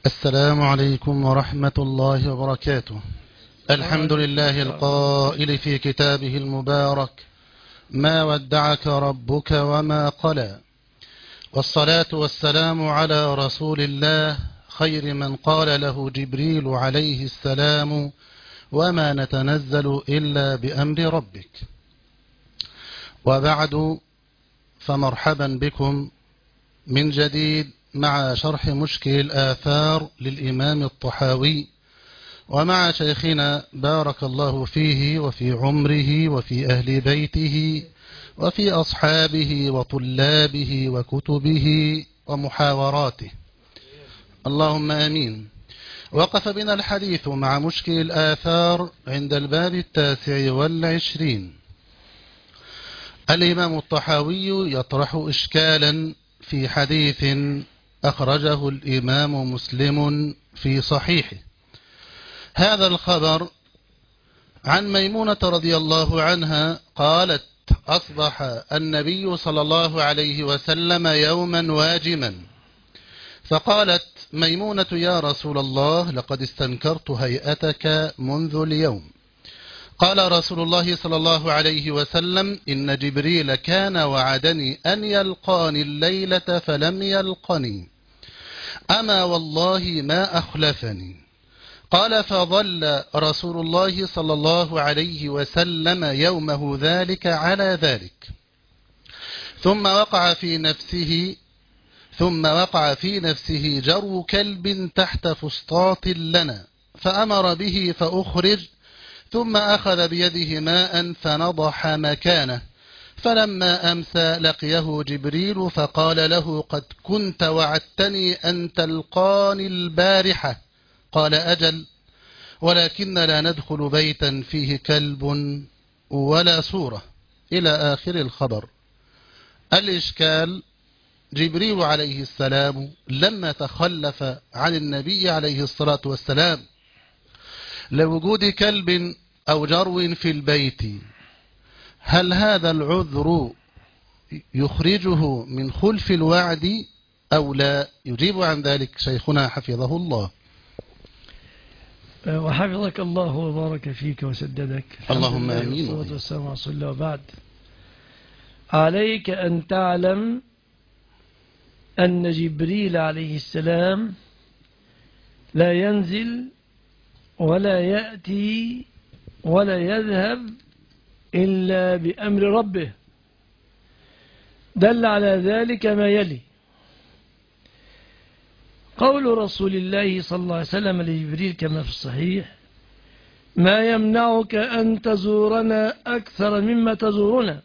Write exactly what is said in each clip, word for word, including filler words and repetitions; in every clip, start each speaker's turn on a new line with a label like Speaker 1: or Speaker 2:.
Speaker 1: السلام عليكم ورحمة الله وبركاته. الحمد لله القائل في كتابه المبارك: ما ودعك ربك وما قلى. والصلاة والسلام على رسول الله خير من قال له جبريل عليه السلام: وما نتنزل إلا بأمر ربك. وبعد، فمرحبا بكم من جديد مع شرح مشكل الآثار للإمام الطحاوي، ومع شيخنا بارك الله فيه وفي عمره وفي أهل بيته وفي أصحابه وطلابه وكتبه ومحاوراته، اللهم آمين. وقف بنا الحديث مع مشكل الآثار عند الباب التاسع والعشرين. الإمام الطحاوي يطرح إشكالا في حديث أخرجه الإمام مسلم في صحيحه. هذا الخبر عن ميمونة رضي الله عنها قالت: أصبح النبي صلى الله عليه وسلم يوما واجما، فقالت ميمونة: يا رسول الله، لقد استنكرت هيئتك منذ اليوم. قال رسول الله صلى الله عليه وسلم: إن جبريل كان وعدني أن يلقاني الليلة فلم يلقني، أما والله ما أخلفني. قال: فظل رسول الله صلى الله عليه وسلم يومه ذلك على ذلك، ثم وقع في نفسه ثم وقع في نفسه جرو كلب تحت فسطاط لنا، فأمر به فأخرج، ثم أخذ بيده ماء فنضح مكانه. فلما أمسى لقيه جبريل فقال له: قد كنت وعدتني أن تلقاني البارحة. قال: أجل، ولكن لا ندخل بيتا فيه كلب ولا صورة، إلى آخر الخبر. الإشكال: جبريل عليه السلام لما تخلف عن النبي عليه الصلاة والسلام لوجود كلب أو جرو في البيت، هل هذا العذر يخرجه من خلف الوعد أو لا؟ يجيب عن ذلك شيخنا حفظه الله.
Speaker 2: وحفظك الله وبارك فيك وسددك.
Speaker 1: اللهم آمين.
Speaker 2: والصلاة والسلام على رسول الله. وبعد، عليك أن تعلم أن جبريل عليه السلام لا ينزل ولا يأتي ولا يذهب إلا بأمر ربه. دل على ذلك ما يلي: قول رسول الله صلى الله عليه وسلم لجبريل كما في الصحيح: ما يمنعك أن تزورنا أكثر مما تزورنا؟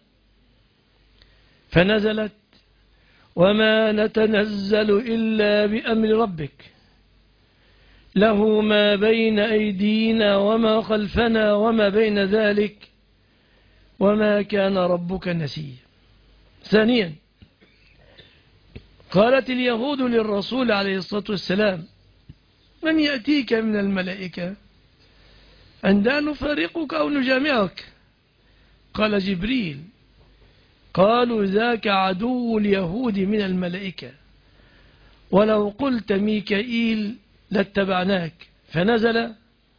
Speaker 2: فنزلت: وما نتنزل إلا بأمر ربك، له ما بين أيدينا وما خلفنا وما بين ذلك، وما كان ربك نسيا. ثانيا، قالت اليهود للرسول عليه الصلاة والسلام: من يأتيك من الملائكة عندما نفارقك أو نجامعك؟ قال جبريل: قالوا ذاك عدو اليهود من الملائكة، ولو قلت ميكائيل لاتبعناك. فنزل: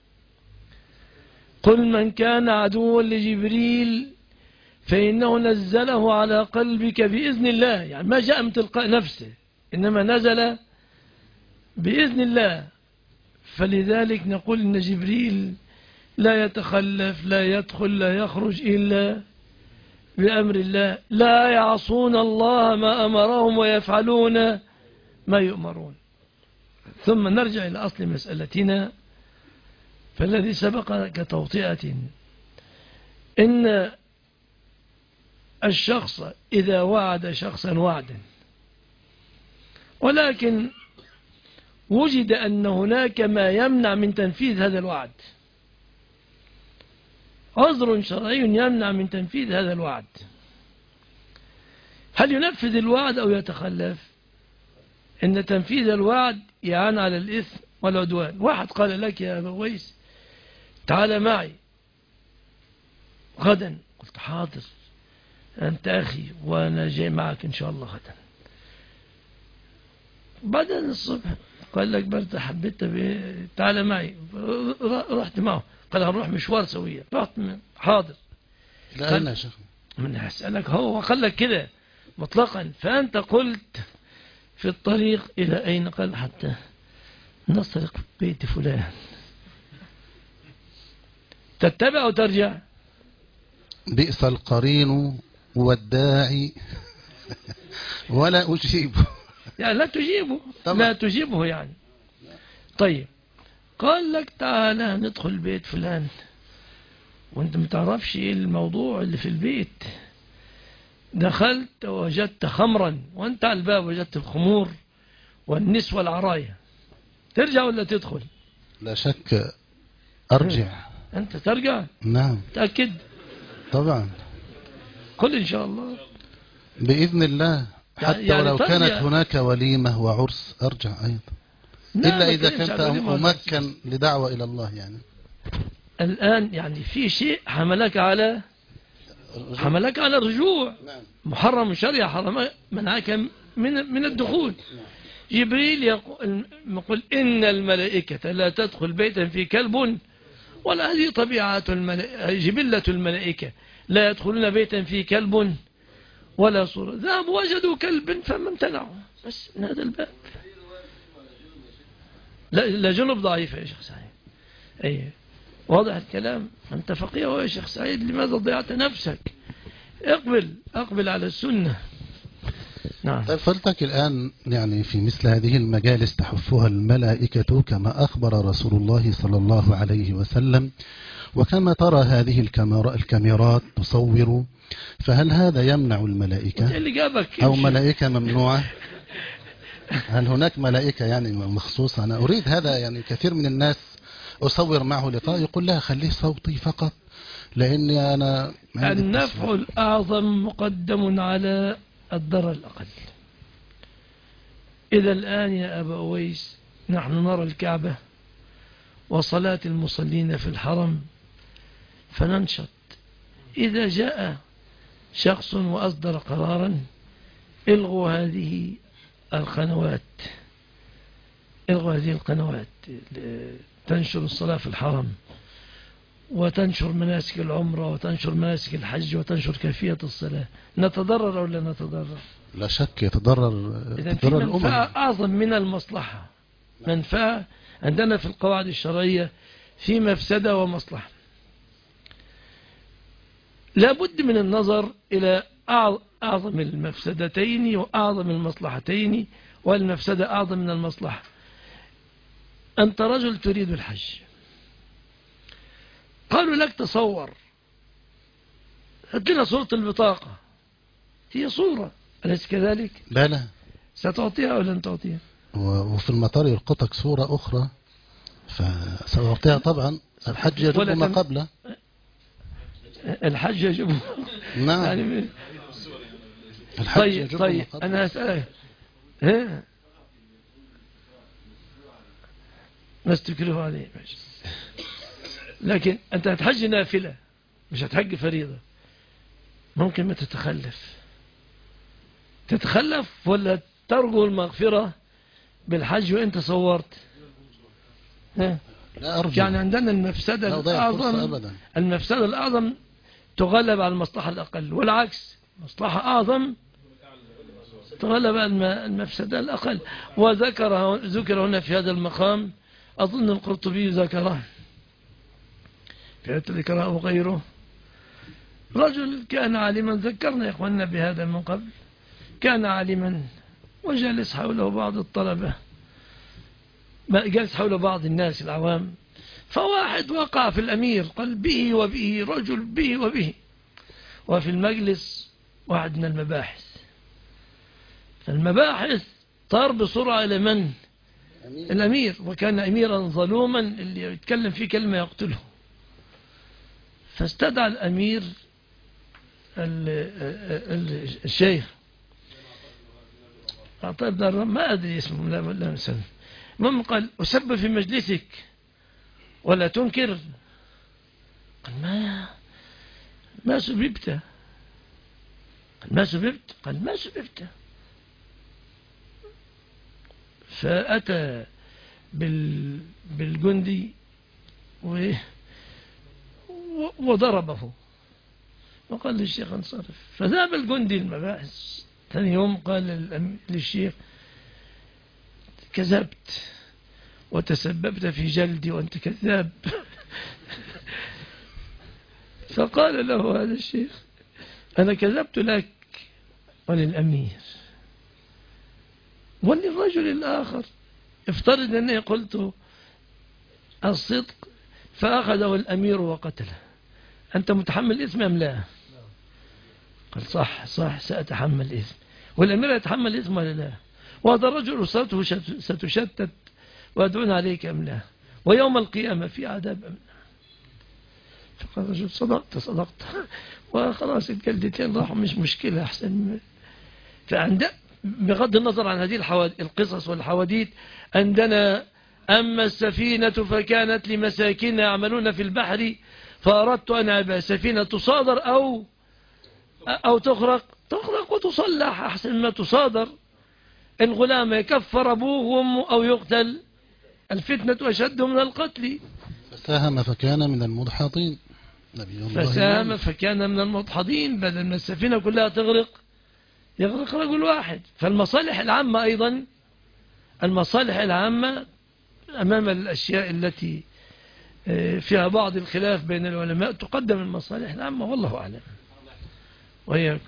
Speaker 2: قل من كان عدوا لجبريل فإنه نزله على قلبك بإذن الله. يعني ما جاء من تلقاء نفسه، إنما نزل بإذن الله. فلذلك نقول إن جبريل لا يتخلف، لا يدخل، لا يخرج إلا بأمر الله. لا يعصون الله ما أمرهم ويفعلون ما يؤمرون. ثم نرجع إلى أصل مسألتنا، فالذي سبق كتوطئة: إن الشخص إذا وعد شخصا وعدا، ولكن وجد أن هناك ما يمنع من تنفيذ هذا الوعد، عذر شرعي يمنع من تنفيذ هذا الوعد، هل ينفذ الوعد أو يتخلف؟ إن تنفيذ الوعد يعان على الإثم والعدوان. واحد قال لك: يا أبا ويس تعال معي غدا. قلت: حاضر، أنت أخي وأنا جاي معك إن شاء الله غدا. بعدين الصبح قال لك برت حبيت تعال معي، رحت معه، قال هنروح مشوار سويا، رحت حاضر.
Speaker 1: إلى أين يا شيخ؟
Speaker 2: من أسألك هو قال لك كده مطلقا، فأنت قلت في الطريق إلى أين؟ قال حتى نسرق بيت فلان. تتبع وترجع؟
Speaker 1: بئس القرين والداعي ولا أجيبه.
Speaker 2: يعني لا تجيبه طبعا. لا تجيبه يعني. طيب قال لك تعالى ندخل بيت فلان وانت متعرفش ايه الموضوع اللي في البيت، دخلت وجدت خمرا وانت على الباب وجدت الخمور والنسوة العراية، ترجع ولا تدخل؟
Speaker 1: لا شك أرجع.
Speaker 2: أنت ترجع؟
Speaker 1: نعم.
Speaker 2: تأكد؟
Speaker 1: طبعا.
Speaker 2: قل إن شاء الله
Speaker 1: بإذن الله، حتى يعني ولو ترجع. كانت هناك وليمة وعرس أرجع أيضا، إلا إذا كنت أمكن لدعوة إلى الله. يعني
Speaker 2: الآن يعني في شيء حملك على رجوع. حملك على الرجوع. نعم. محرم شرعي حرم منعك من من الدخول. نعم. جبريل يقول, يقول إن الملائكة لا تدخل بيتا في كلب، ولا هذه طبيعة الملائكة، جبلة الملائكة لا يدخلون بيتا في كلب ولا صورة. ذهبوا وجدوا كلب فما امتنعوا بس من هذا الباب. لا, لا جنب ضعيفة يا شيخ سعيد. أي واضح الكلام. أنت فقيه يا شيخ سعيد، لماذا ضيعت نفسك؟ اقبل اقبل على السنة. نعم.
Speaker 1: طيب فلتك الآن يعني في مثل هذه المجالس تحفها الملائكة كما أخبر رسول الله صلى الله عليه وسلم، وكما ترى هذه الكاميرات تصور، فهل هذا يمنع الملائكة أو ملائكة ممنوعة؟ هل هناك ملائكة يعني مخصوصة؟ أنا أريد هذا. يعني كثير من الناس أصور معه لقاء يقول لها خليه صوتي فقط لأني أنا
Speaker 2: النفع الأعظم مقدم على الضرر الأقل. إذا الآن يا أبا أويس نحن نرى الكعبة وصلاة المصلين في الحرم فننشط. إذا جاء شخص وأصدر قرارا الغوا هذه القنوات، الغوا هذه القنوات تنشر الصلاة في الحرم وتنشر مناسك العمرة وتنشر مناسك الحج وتنشر كيفية الصلاة، نتضرر أو لا نتضرر؟
Speaker 1: لا شك يتضرر.
Speaker 2: إذن في منفعة أعظم من المصلحة. منفعة عندنا في القواعد الشرعية في مفسدة ومصلحة. لابد من النظر إلى أعظم المفسدتين وأعظم المصلحتين، والمفسدة أعظم من المصلحة. أنت رجل تريد الحج، قالوا لك تصور، هات لنا صورة البطاقة، هي صورة أليس كذلك؟
Speaker 1: لا لا.
Speaker 2: ستعطيها أو لن تعطيها؟
Speaker 1: وفي المطار يلقطك صورة أخرى فسأعطيها طبعا. الحج يجب ما قبله.
Speaker 2: الحج يجب.
Speaker 1: نعم.
Speaker 2: يعني
Speaker 1: الحج
Speaker 2: طيب
Speaker 1: يجب
Speaker 2: طيب
Speaker 1: ما قبله.
Speaker 2: أنا أسألك ها ما استكره عليه ماشي. لكن أنت هتحج نافلة مش هتحج فريضة، ممكن ما تتخلف تتخلف ولا ترجو المغفرة بالحج وانت صورت؟ ها؟
Speaker 1: لا أرجو.
Speaker 2: يعني عندنا المفسدة الأعظم، المفسدة الأعظم تغلب على المصلحة الأقل، والعكس مصلحة أعظم تغلب على المفسدة الأقل. وذكر ذكر هنا في هذا المقام، أظن القرطبي ذكره في ذكره وغيره، رجل كان عالما، ذكرنا يا إخواننا بهذا من قبل، كان عالما وجلس حوله بعض الطلبة، جلس حول بعض الناس العوام، فواحد وقع في الأمير قال به وبه، رجل به وبه، وفي المجلس واحد من المباحث، فالمباحث طار بسرعة إلى من؟ أمير. الأمير، وكان أميرا ظلوما اللي يتكلم فيه كلمة يقتله، فاستدعى الأمير الشيخ طيب ما أدري اسمه لا لا نسأل. المهم قال أسب في مجلسك ولا تنكر؟ قال ما ما سببت. قال ما سببت؟ قال ما سببت. فأتى بال بالجندي و... وضربه وقال للشيخ انصرف. فذهب الجندي المباحث ثاني يوم قال للشيخ كذبت وتسببت في جلدي وأنت كذاب. فقال له هذا الشيخ أنا كذبت لك وللأمير وللرجل الآخر. افترض أني قلت الصدق فأخذه الأمير وقتله، أنت متحمل إثم أم لا؟ قال صح صح سأتحمل إثم. والأمير يتحمل إثم ولا لا؟ وهذا الرجل أسرته ستشتت ويدعون عليك أم لا؟ ويوم القيامة في عذاب أم لا؟ فقال الرجل صدقت صدقت وخلاص الجلدتين راحوا مش مشكلة أحسن. فعند بغض النظر عن هذه القصص والحواديت عندنا أما السفينة فكانت لمساكين يعملون في البحر فأردت أن أبقى سفينة تصادر أو أو تخرق تخرق وتصلح أحسن ما تصادر. الغلام يكفر أبوه وأمه أو يقتل، الفتنة أشد من القتل.
Speaker 1: فساهم فكان من المدحضين. نبي الله
Speaker 2: فساهم فكان من المدحضين، بدل من السفينة كلها تغرق يغرق رجل واحد. فالمصالح العامة أيضا المصالح العامة أمام الأشياء التي فيها بعض الخلاف بين العلماء تقدم المصالح العامة والله أعلم. وهي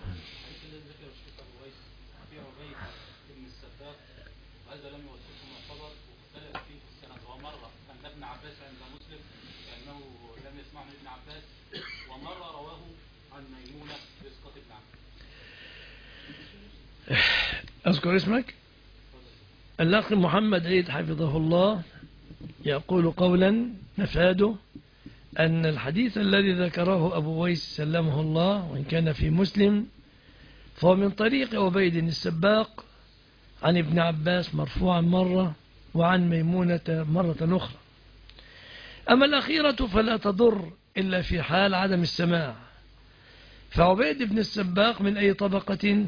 Speaker 2: أذكر اسمك الأخ محمد عيد حفظه الله يقول قولا نفاده أن الحديث الذي ذكره أبو ويس سلمه الله وإن كان في مسلم فهو من طريق عبيد السباق عن ابن عباس مرفوعا مرة وعن ميمونة مرة أخرى. أما الأخيرة فلا تضر إلا في حال عدم السماع. فعبيد بن السباق من أي طبقة؟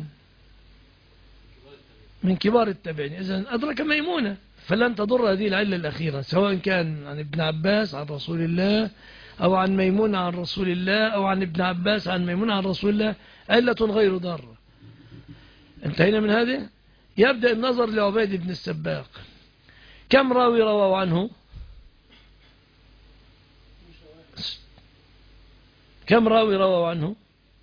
Speaker 2: من كبار التابعين، إذن أدرك ميمونة فلن تضر هذه العلة الأخيرة سواء كان عن ابن عباس عن رسول الله أو عن ميمونة عن رسول الله أو عن ابن عباس عن ميمونة عن رسول الله، علة غير ضارة. انتهينا من هذا. يبدأ النظر لعبيد بن السباق. كم راوي رواه عنه؟ كم راوي رواه عنه؟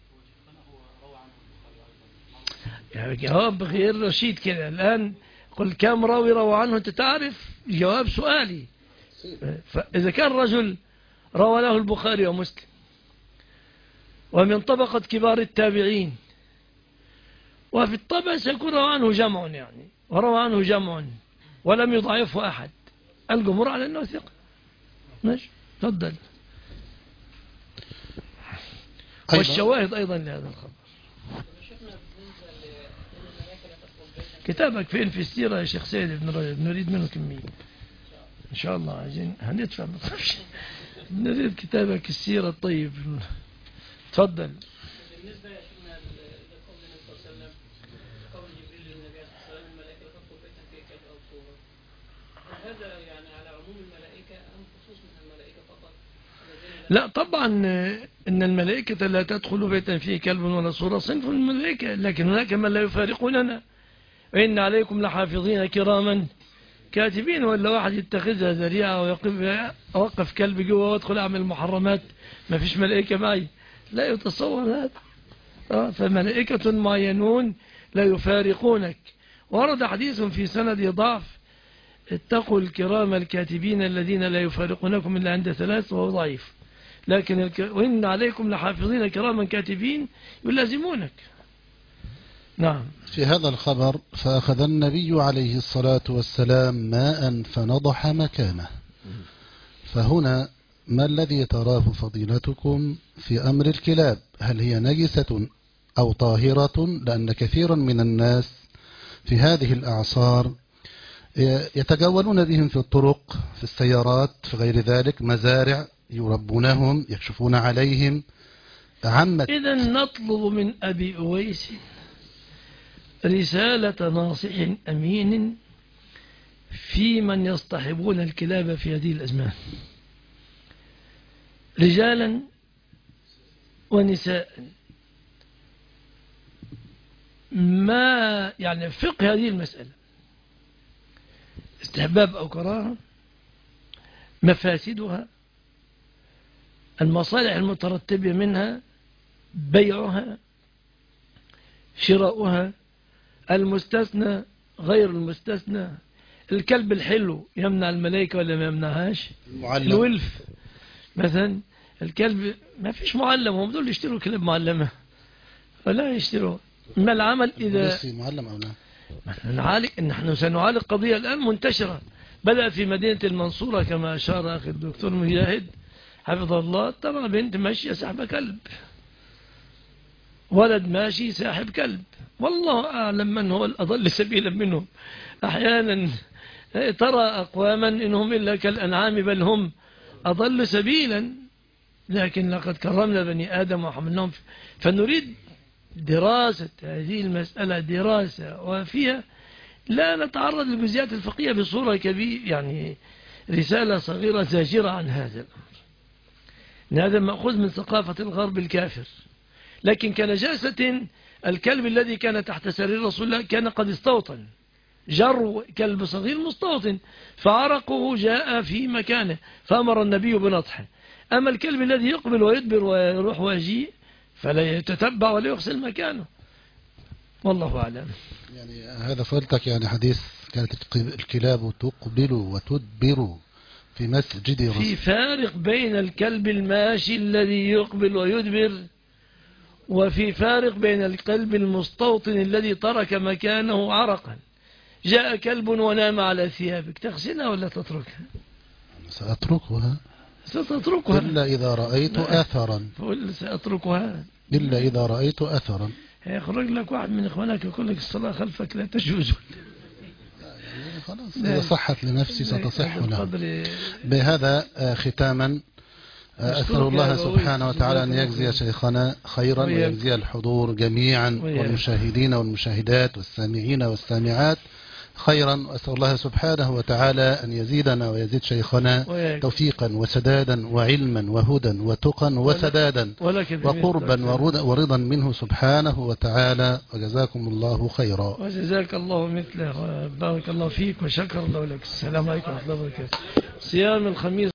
Speaker 2: يعني جواب غير رشيد كده. الآن قل كم راوي روى عنه أنت تعرف جواب سؤالي. فإذا كان رجل روى له البخاري ومسلم ومن طبقة كبار التابعين وفي الطبع سيكون روى عنه جمع يعني وروى عنه جمع ولم يضعفه أحد، الجمهور على أنه ثقة. ماشي تفضل. والشواهد أيضا لهذا الخبر. كتابك فين في السيرة يا شيخ سيد بن رجب؟ نريد منه كمية إن شاء الله. عايزين هندفع نريد كتابك السيرة الطيب. تفضل.
Speaker 3: بالنسبة يا شيخنا لقول النبي صلى الله عليه وسلم قول جبريل للنبي صلى الله عليه وسلم الملائكة تدخل بيتا فيه كلب أو صورة، هذا يعني على عموم الملائكة أم خصوص من الملائكة فقط؟
Speaker 2: لا طبعا إن الملائكة لا تدخل بيتا فيه كلب ولا صورة صنف من الملائكة، لكن هناك من لا يفارقوننا. وإن عليكم لحافظين كراما كاتبين. ولا واحد يتخذها ذريعة ويقف أوقف كلب جوا وادخل أعمل محرمات ما فيش ملائكة معي، لا يتصور هذا. فملائكة معينون لا يفارقونك. ورد حديث في سند ضعف اتقوا الكرام الكاتبين الذين لا يفارقونكم إلا عند ثلاث، وهو ضعيف. لكن الك... وإن عليكم لحافظين كراما كاتبين يلازمونك. نعم.
Speaker 1: في هذا الخبر فأخذ النبي عليه الصلاة والسلام ماء فنضح مكانه. فهنا ما الذي تراه فضيلتكم في أمر الكلاب؟ هل هي نجسة أو طاهرة؟ لأن كثيرا من الناس في هذه الأعصار يتجولون بهم في الطرق في السيارات في غير ذلك، مزارع يربونهم يكشفون عليهم. عمت
Speaker 2: إذا نطلب من أبي أويس رسالة ناصح أمين في من يصطحبون الكلاب في هذه الأزمان، رجالا ونساء. ما يعني فقه هذه المسألة، استحباب أو كراهة، مفاسدها، المصالح المترتبة منها، بيعها، شراؤها، المستثنى غير المستثنى. الكلب الحلو يمنع الملائكة ولا ما يمنعهاش؟
Speaker 1: المعلم.
Speaker 2: الولف مثلا، الكلب ما فيش معلم، هم دول يشتروا كلاب معلمة ولا يشتروا. ما العمل إذا
Speaker 1: معلم أو لا؟
Speaker 2: نعالج، نحن سنعالج قضية الآن منتشرة، بدأ في مدينة المنصورة كما أشار أخي الدكتور مجاهد حفظه الله. ترى بنت ماشية ساحبة كلب، ولد ماشي ساحب كلب، والله أعلم من هو الأضل سبيلا منهم. أحيانا ترى أقواما إنهم إلا كالأنعام بل هم أضل سبيلا، لكن لقد كرمنا بني آدم وحملناهم. فنريد دراسة هذه المسألة دراسة وفيها لا نتعرض للجزئيات الفقهية بصورة كبيرة، يعني رسالة صغيرة زاجرة عن هذا الأمر. هذا مأخوذ من ثقافة الغرب الكافر. لكن كنجاسة الكلب الذي كان تحت سرير رسول الله كان قد استوطن، جر كلب صغير مستوطن فعرقه جاء في مكانه فأمر النبي بنطحه. أما الكلب الذي يقبل ويدبر ويروح ويجيء فلا يتتبع ولا يغسل مكانه، والله أعلم.
Speaker 1: يعني هذا فضلتك، يعني حديث كانت الكلاب تقبل وتدبر في مسجد رسول.
Speaker 2: في فارق بين الكلب الماشي الذي يقبل ويدبر، وفي فارق بين الكلب المستوطن الذي ترك مكانه عرقا. جاء كلب ونام على ثيابك، تغسلها ولا تتركها؟
Speaker 1: سأتركها.
Speaker 2: ستتركها
Speaker 1: إلا إذا رأيت أثرا.
Speaker 2: سأتركها
Speaker 1: إلا إذا رأيت أثرا.
Speaker 2: هيخرج لك واحد من إخوانك يقول لك الصلاة خلفك لا تجوز.
Speaker 1: يعني خلاص إذا صحت لنفسي ستصح له.
Speaker 2: بهذا
Speaker 1: بهذا ختاما أسأل الله سبحانه وتعالى أن يجزي شيخنا خيرا ويجزي الحضور جميعا والمشاهدين والمشاهدات والسامعين والسامعات خيرا. وأسأل الله سبحانه وتعالى أن يزيدنا ويزيد شيخنا توفيقا وسدادا وعلما وهدى وتقا وسدادا وقربا ورضا منه سبحانه وتعالى. وجزاكم الله خيرا.
Speaker 2: وجزاك الله مثله وبارك الله فيك وشكر الله لك. السلام عليكم ورحمة الله وبركاته. صيام الخميس